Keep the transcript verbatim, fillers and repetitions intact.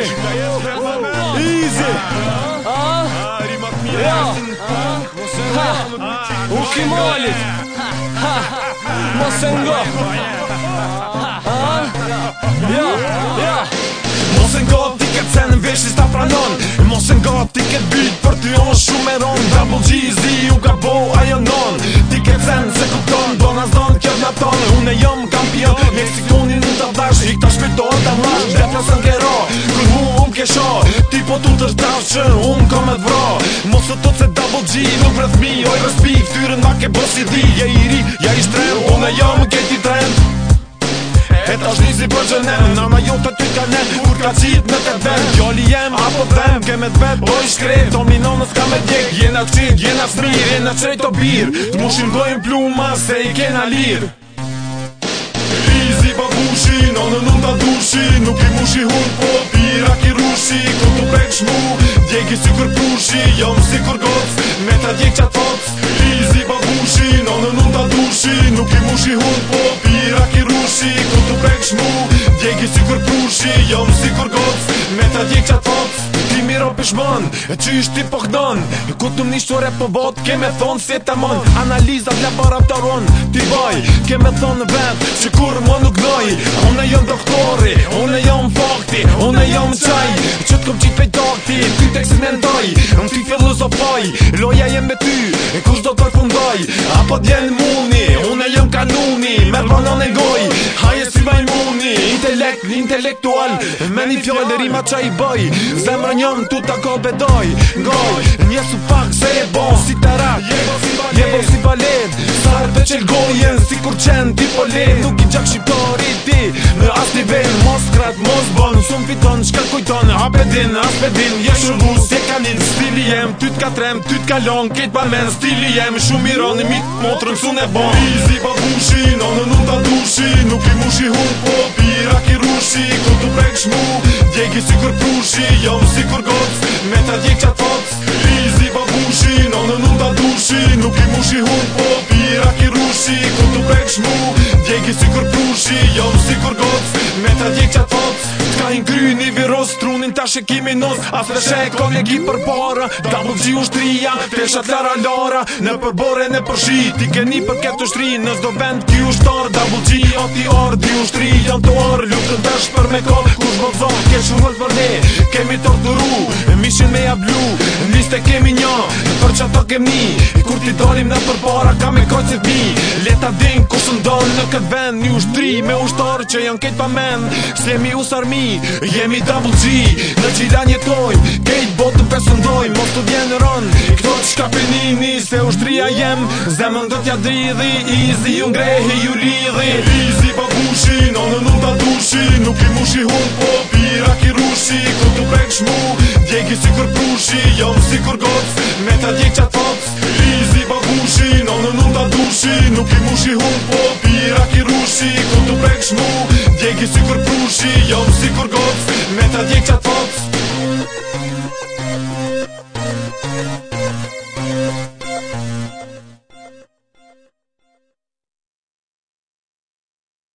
Easy. Ja. Ha. U kimolit. Ha. Mos e ngo. Ja, ja. Mos e ngo ti ke cenën vesh s'ta pranon. Mos e ngo ti ke byt për ty on shumë e ron. Double G, Z, u ka bo ajo non. Ti ke cenën se kupton, dona zon kjo na ton. Unë jam kampion, Meksikonin në të dash. I këta shpirton të mash, dhe plasën kero. Kër mu unë ke sho, ti po tu të shtash që unë kom e t'vro. Mos të tot se Double G nuk rrëth mi. Oj respi, ftyrën ma ke bos i di. Ja i ri, ja i shtrem, unë jam keti trend. E ta shnisi për gjënem, nana jo të ty ka nen. Kur ka qit në të ven, gjalli jem apo dhem. Kem e t'vet, po i shkret, to minonës ka me djek. Jena qit, jena smir, jena qrejt o bir. T'mushim gojnë pluma, se i kena lir. Rizi babushi, nonën unë ta dushi. Nuk i mushi hun, po pira ki rushi. Kur t'u prek shmu, djegi si kur prushi. Jom si kur goc, me ta djek qat foc. Rizi babushi, nonën unë ta dushi. Nuk i mushi hun, po pira ki rushi. Kur t'u prek shmu, djegi si kur prushi. Jom si kur goc, me ta djek qat foc. Ti miro pishmon, e qysh ti po kdon. Ku t'u mnishtore po bot, keme thon se ta mon. Analizat laboratoron, ti baj, keme thon në vend që kur mo nuk doj. Unë jom doktori, unë jom fakti, unë jom qaj. Që t'kom qit pej takti, ty tek se nendoj. Unë ti filozofoj, loja jem me ty, e kush do t'përfundoj. Apo djen muni, unë jom kanuni. Merë banon e goj, haje si majmuni. Intelekt, intelektual, me një fjallë rima qa i bëj. Zemrë njëm tu ta ko bedoj. Goj, njesu pak se e bon si tarak. Jebo si balet, sarve qel gojen. Si kur qen ti po len, nuk i gjak shqiptari ti. Në as nivel, mos krat, mos bon. Sum fiton, shka kujton, apedin, aspedin. Je shërbus, je kanin, stili jem. Ty t'ka trem, ty t'ka long, ket pa men. Stili jem, shumë i ron, mit motrën sun e bon. Rizi babushi, nonën unë ta dushi. Nuk i mushi hun, po pira ki rushi. Kur t'u prek shmu, djegi si kur prushi. Jom si kur goc, me ta djek qat foc. Rizi babushi, nonën unë ta dushi. Nuk i mushi hun, po pira ki rushi. Kur t'u prek shmu, djegi si kur prushi. Jom si kur goc, me ta djek qat foc. T'ka i ngry një virus, trunin ta shekimi nos. As të shek kolegi për para. Double G ushtria, feshat lara lara. Në përbore në përshi, ti keni për këtë ushtri. Në zdo vend ki ushtar, Double G ati ar. Di ushtri janë të ar, lukën dësh për me kall. Kush më zon, ke shumëll për ne. Kemi torturu, mishin me jablu. Liste kemi një, për që ato kemi. Kur ti dalim në përbara, ka me kojcit mi. Leta din kush ndon në këtë vend. Një ushtri me ushtar që janë ketë pa men. S'jemi usarmi, jemi Double G. Në gjilan jetojmë, kejt botën pesëndojmë. Mos të vjenë rën, këto të shkapinini. Se ushtria jem, zemën do t'ja dridhi. Easy ju ngrehi, ju lidhi. Easy babushi, nonën unë ta dushi. Nuk i mushi hun, po pira ki rushi. Kur t'u prek shmu, djegi si kur prushi. Jom si kur goc, me ta djek qat foc. Easy babushi, nonën unë ta dushi. Nuk i mushi hun, po pira ki rushi. Kur t'u prek shmu, djegi si kur prushi. Jom si kur goc, me ta djek qat foc.